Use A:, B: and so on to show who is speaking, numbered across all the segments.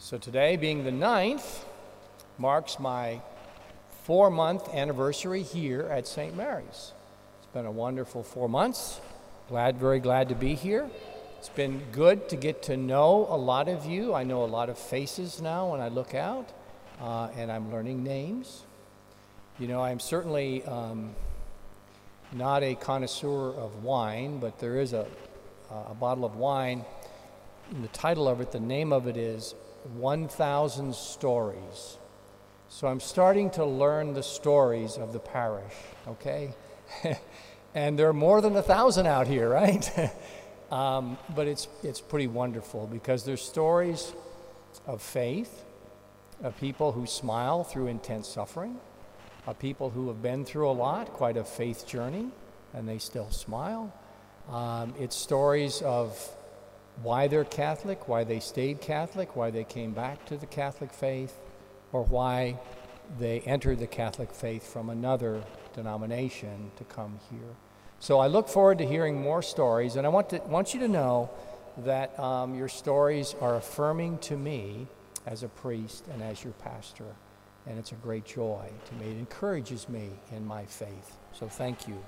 A: So today, being the 9th, marks my 4-month anniversary here at St. Mary's. It's been a wonderful 4 months. Very glad to be here. It's been good to get to know a lot of you. I know a lot of faces now when I look out, and I'm learning names. You know, I'm certainly not a connoisseur of wine, but there is a bottle of wine. And the title of it, the name of it is 1,000 Stories. So I'm starting to learn the stories of the parish, okay? And there are more than 1,000 out here, right? But it's pretty wonderful because there's stories of faith, of people who smile through intense suffering, of people who have been through a lot, quite a faith journey, and they still smile. It's stories of why they're Catholic, why they stayed Catholic, why they came back to the Catholic faith, or why they entered the Catholic faith from another denomination to come here. So I look forward to hearing more stories, and I want you to know that your stories are affirming to me as a priest and as your pastor, and it's a great joy to me. It encourages me in my faith, so thank you.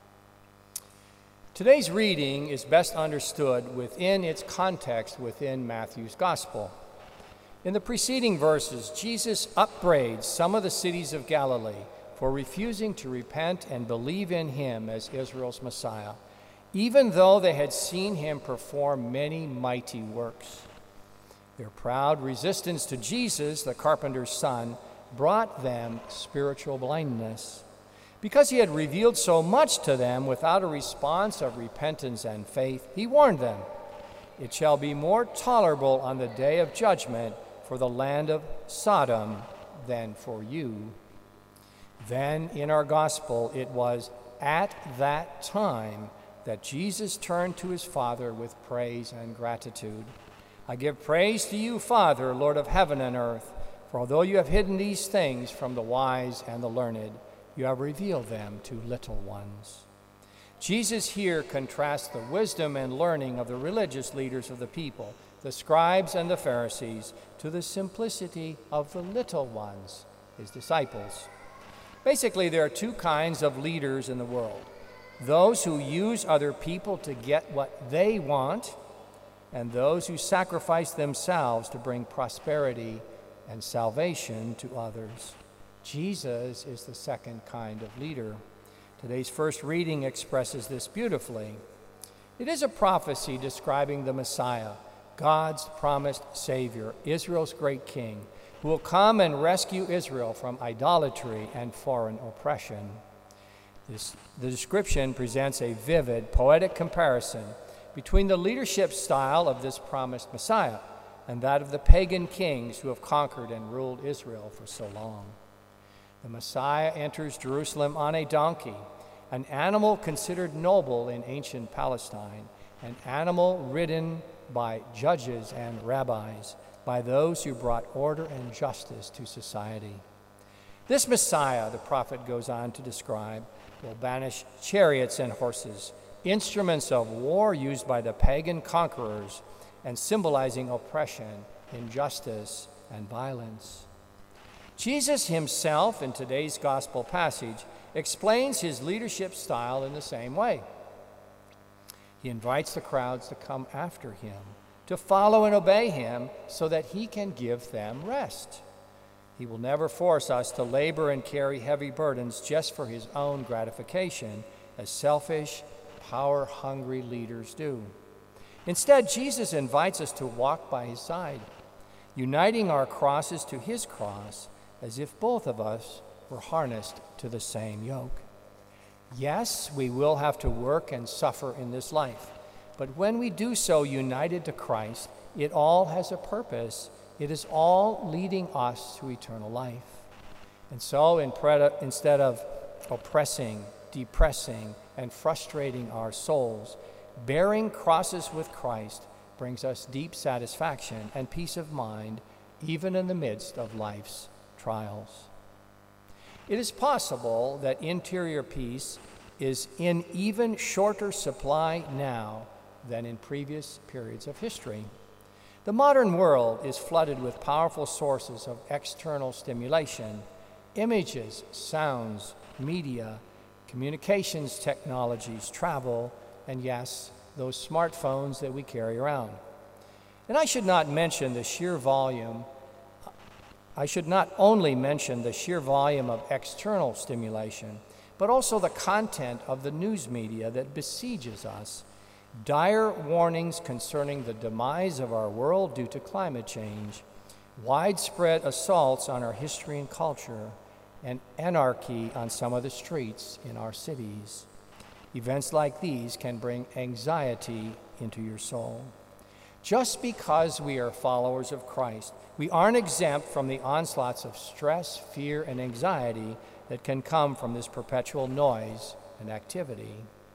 A: Today's reading is best understood within its context within Matthew's Gospel. In the preceding verses, Jesus upbraids some of the cities of Galilee for refusing to repent and believe in him as Israel's Messiah, even though they had seen him perform many mighty works. Their proud resistance to Jesus, the carpenter's son, brought them spiritual blindness. Because he had revealed so much to them without a response of repentance and faith, he warned them, "It shall be more tolerable on the day of judgment for the land of Sodom than for you." Then in our gospel, it was at that time that Jesus turned to his Father with praise and gratitude. "I give praise to you, Father, Lord of heaven and earth, for although you have hidden these things from the wise and the learned, you have revealed them to little ones." Jesus here contrasts the wisdom and learning of the religious leaders of the people, the scribes and the Pharisees, to the simplicity of the little ones, his disciples. Basically, there are two kinds of leaders in the world: those who use other people to get what they want, and those who sacrifice themselves to bring prosperity and salvation to others. Jesus is the second kind of leader. Today's first reading expresses this beautifully. It is a prophecy describing the Messiah, God's promised Savior, Israel's great King, who will come and rescue Israel from idolatry and foreign oppression. The description presents a vivid, poetic comparison between the leadership style of this promised Messiah and that of the pagan kings who have conquered and ruled Israel for so long. The Messiah enters Jerusalem on a donkey, an animal considered noble in ancient Palestine, an animal ridden by judges and rabbis, by those who brought order and justice to society. This Messiah, the prophet goes on to describe, will banish chariots and horses, instruments of war used by the pagan conquerors and symbolizing oppression, injustice, and violence. Jesus himself, in today's gospel passage, explains his leadership style in the same way. He invites the crowds to come after him, to follow and obey him so that he can give them rest. He will never force us to labor and carry heavy burdens just for his own gratification, as selfish, power-hungry leaders do. Instead, Jesus invites us to walk by his side, uniting our crosses to his cross, as if both of us were harnessed to the same yoke. Yes, we will have to work and suffer in this life, but when we do so united to Christ, it all has a purpose. It is all leading us to eternal life. And so instead of oppressing, depressing, and frustrating our souls, bearing crosses with Christ brings us deep satisfaction and peace of mind, even in the midst of life's trials. It is possible that interior peace is in even shorter supply now than in previous periods of history. The modern world is flooded with powerful sources of external stimulation: images, sounds, media, communications technologies, travel, and yes, those smartphones that we carry around. And I should not only mention the sheer volume of external stimulation, but also the content of the news media that besieges us. Dire warnings concerning the demise of our world due to climate change, widespread assaults on our history and culture, and anarchy on some of the streets in our cities. Events like these can bring anxiety into your soul. Just because we are followers of Christ, we aren't exempt from the onslaughts of stress, fear, and anxiety that can come from this perpetual noise and activity.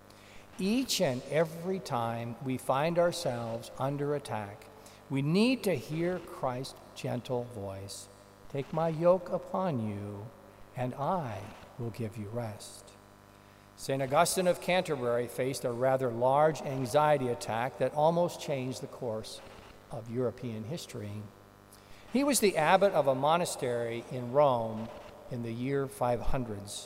A: Each and every time we find ourselves under attack, we need to hear Christ's gentle voice. Take my yoke upon you, and I will give you rest. St. Augustine of Canterbury faced a rather large anxiety attack that almost changed the course of European history. He was the abbot of a monastery in Rome in the year 500s.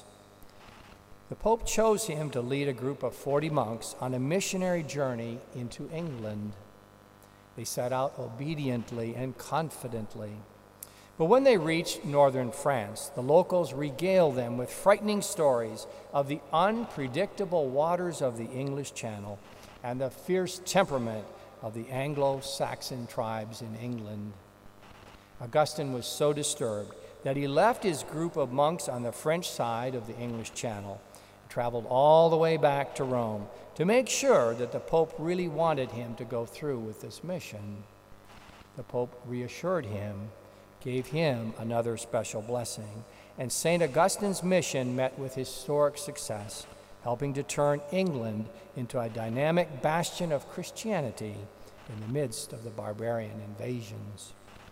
A: The Pope chose him to lead a group of 40 monks on a missionary journey into England. They set out obediently and confidently. But when they reached northern France, the locals regaled them with frightening stories of the unpredictable waters of the English Channel and the fierce temperament of the Anglo-Saxon tribes in England. Augustine was so disturbed that he left his group of monks on the French side of the English Channel and traveled all the way back to Rome to make sure that the Pope really wanted him to go through with this mission. The Pope reassured him, gave him another special blessing, and St. Augustine's mission met with historic success, helping to turn England into a dynamic bastion of Christianity in the midst of the barbarian invasions.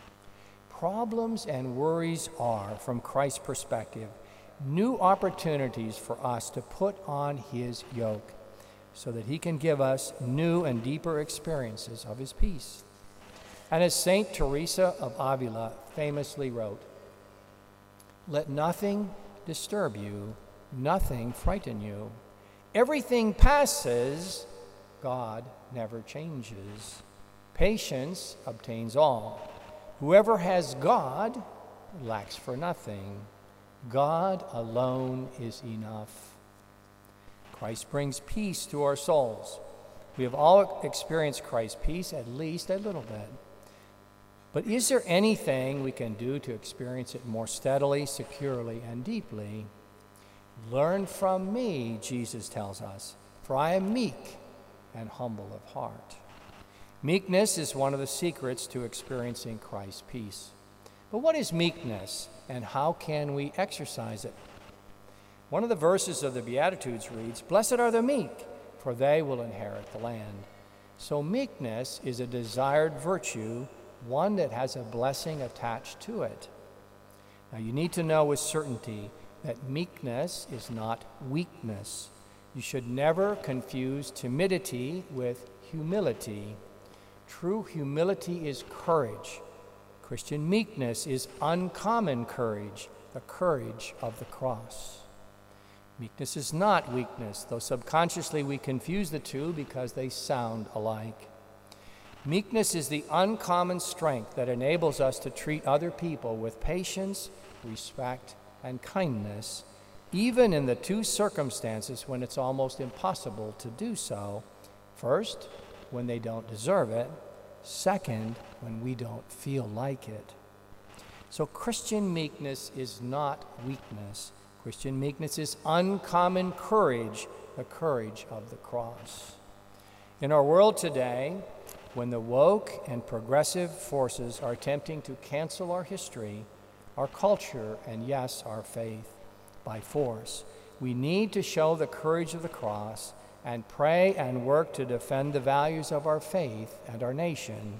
A: Problems and worries are, from Christ's perspective, new opportunities for us to put on his yoke so that he can give us new and deeper experiences of his peace. And as St. Teresa of Avila famously wrote, "Let nothing disturb you, nothing frighten you. Everything passes, God never changes. Patience obtains all. Whoever has God lacks for nothing. God alone is enough." Christ brings peace to our souls. We have all experienced Christ's peace at least a little bit. But is there anything we can do to experience it more steadily, securely, and deeply? "Learn from me," Jesus tells us, "for I am meek and humble of heart." Meekness is one of the secrets to experiencing Christ's peace. But what is meekness, and how can we exercise it? One of the verses of the Beatitudes reads, "Blessed are the meek, for they will inherit the land." So meekness is a desired virtue, one that has a blessing attached to it. Now you need to know with certainty that meekness is not weakness. You should never confuse timidity with humility. True humility is courage. Christian meekness is uncommon courage, the courage of the cross. Meekness is not weakness, though subconsciously we confuse the two because they sound alike. Meekness is the uncommon strength that enables us to treat other people with patience, respect, and kindness, even in the two circumstances when it's almost impossible to do so. First, when they don't deserve it. Second, when we don't feel like it. So Christian meekness is not weakness. Christian meekness is uncommon courage, the courage of the cross. In our world today, when the woke and progressive forces are attempting to cancel our history, our culture, and yes, our faith, by force, we need to show the courage of the cross and pray and work to defend the values of our faith and our nation.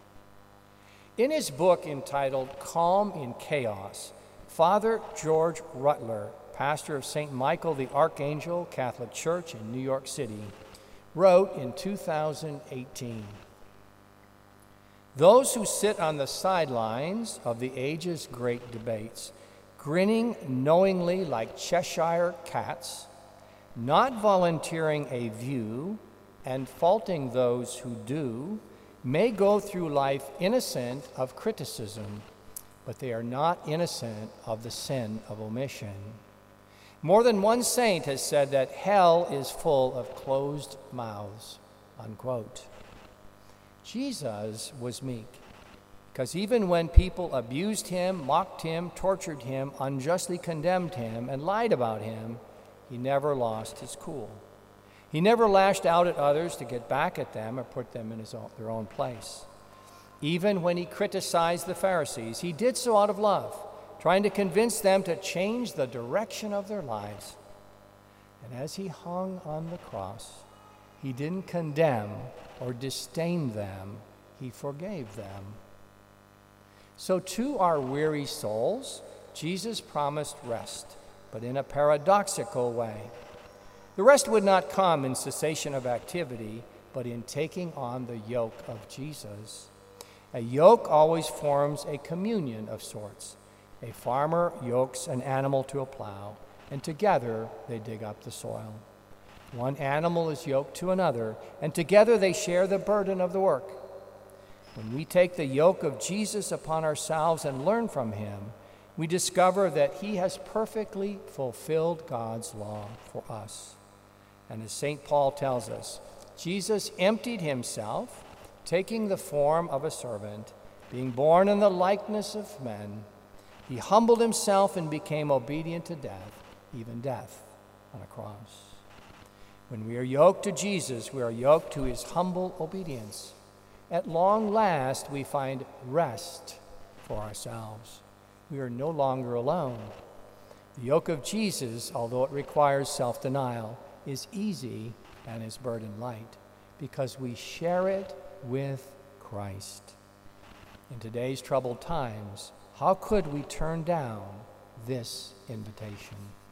A: In his book entitled Calm in Chaos, Father George Rutler, pastor of St. Michael the Archangel Catholic Church in New York City, wrote in 2018, Those who sit on the sidelines of the age's great debates, grinning knowingly like Cheshire cats, not volunteering a view and faulting those who do, may go through life innocent of criticism, but they are not innocent of the sin of omission. More than one saint has said that hell is full of closed mouths, unquote. Jesus was meek, because even when people abused him, mocked him, tortured him, unjustly condemned him, and lied about him, he never lost his cool. He never lashed out at others to get back at them or put them in their own place. Even when he criticized the Pharisees, he did so out of love, trying to convince them to change the direction of their lives. And as he hung on the cross, he didn't condemn or disdain them, he forgave them. So to our weary souls, Jesus promised rest, but in a paradoxical way. The rest would not come in cessation of activity, but in taking on the yoke of Jesus. A yoke always forms a communion of sorts. A farmer yokes an animal to a plow, and together they dig up the soil. One animal is yoked to another, and together they share the burden of the work. When we take the yoke of Jesus upon ourselves and learn from him, we discover that he has perfectly fulfilled God's law for us. And as St. Paul tells us, Jesus emptied himself, taking the form of a servant, being born in the likeness of men. He humbled himself and became obedient to death, even death on a cross. When we are yoked to Jesus, we are yoked to his humble obedience. At long last, we find rest for ourselves. We are no longer alone. The yoke of Jesus, although it requires self-denial, is easy and his burden light, because we share it with Christ. In today's troubled times, how could we turn down this invitation?